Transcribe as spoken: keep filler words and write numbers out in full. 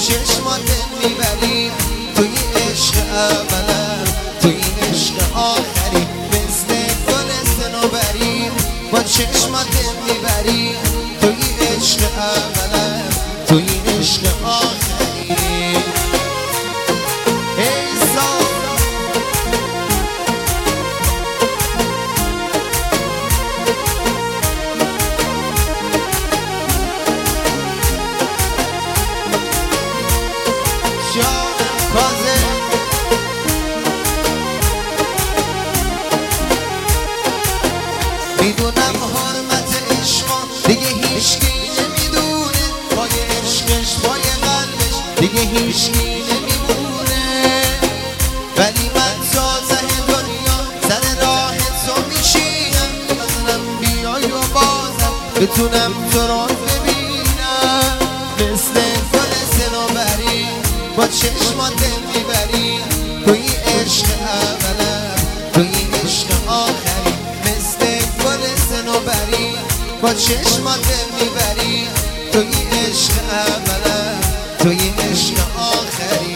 چشمات میبری توی عشق اولم توی عشق آخری مثل گل صنوبری با چشمات میبری توی عشق اولم توی عشق آخری میدونم حرمت عشقا دیگه هیچکی نمیدونه پای عشقش پای قلبش دیگه هیچکی نمیمونه ولی من تازه دنیا سر راه تو میشینم بازم بیای و بازم بتونم تو رو ببینم مثل گل صنوبری با چشمات میبری توی عشق اولم توی عشق آخری صنوبری با چشمات میبری توی عشق اولم توی عشق آخری